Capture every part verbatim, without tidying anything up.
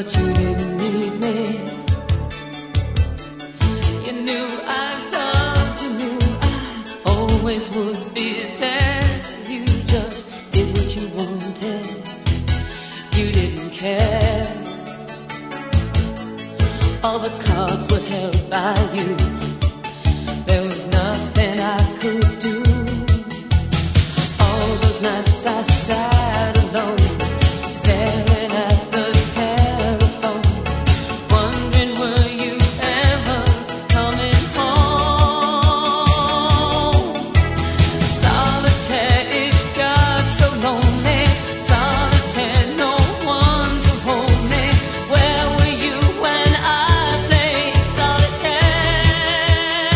but you didn't need me. You knew I loved, you knew I always would be there. You just did what you wanted, you didn't care. All the cards were held by you, there was nothing I could do. All those nights I sat alone, staring at the telephone, wondering were you ever coming home. Solitaire, it got so lonely. Solitaire, no one to hold me. Where were you when I played solitaire?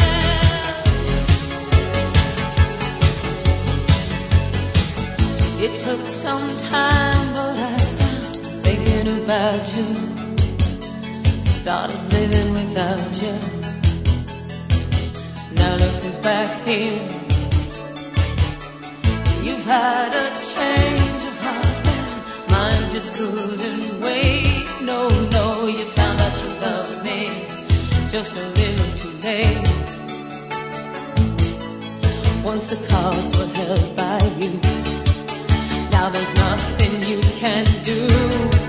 It took some time, but I stopped thinking about you, started living without you. Now look who's back here. You've had a change of heart, and mine just couldn't wait. No, no, you found out you loved me just a little too late. Once the cards were held by you, now there's nothing you can do.